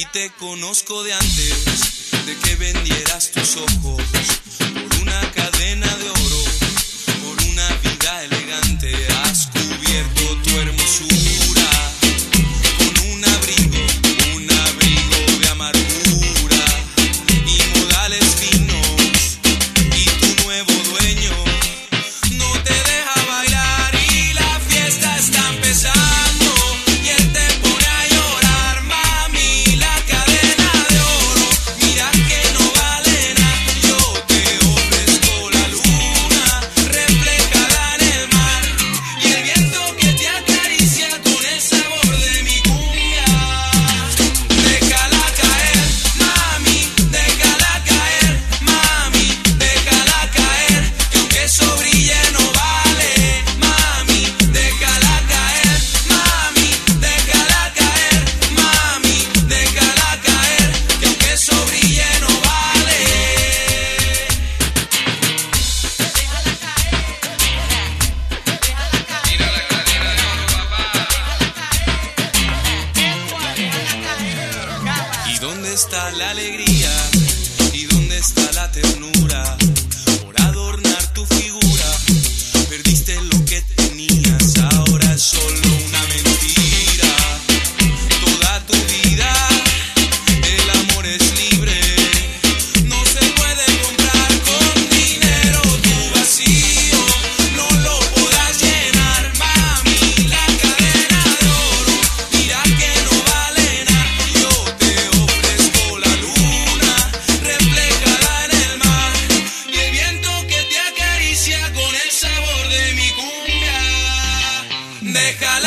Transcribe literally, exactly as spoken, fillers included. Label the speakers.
Speaker 1: ti te conozco de antes, de que vendieras tus ojos por una cadena de oro, por una vida elegante. Has cubierto tu hermosura con un abrigo, un abrigo de amargura y modales finos, y tu nuevo dueño no te deja bailar y la fiesta está empezando. ¿Dónde está la alegría? ¿Y dónde está la ternura? Por adornar tu figura, perdiste lo que tenías, ahora es solo una mentira. Toda tu vida, el amor es libre, no se puede comprar con dinero. Tu vacío no lo podrás llenar, mami, la cadena de oro, mira que no vale nada. Yo te Deja